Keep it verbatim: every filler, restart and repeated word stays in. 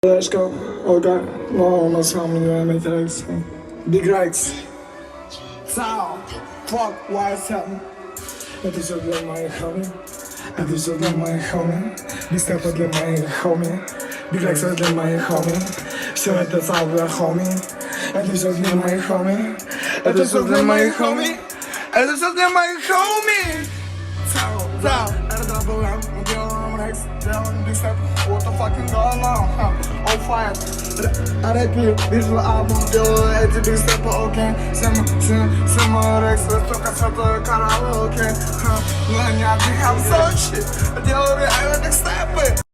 Let's go. Okay. No, no, some you make it. Big Rex. Ciao. Fuck, why is happening? Это все для моих homie. Это все для моих homie. Big Step для моих homie. Big Rex для моих homie. Все это сам для homie. Это все для моих homie. Это все для моих homie. Это все для моих homie. Ciao, ciao. Это double M. Делаем Rex. Делаем Big Step. What the fucking going on? Huh? On fire. I repeat, visual album, делаю эти Big Step, окей. Сема, сема, сема, Rex, только святое караоке. Но не отдыхал в Сочи, делаю реально Big Step.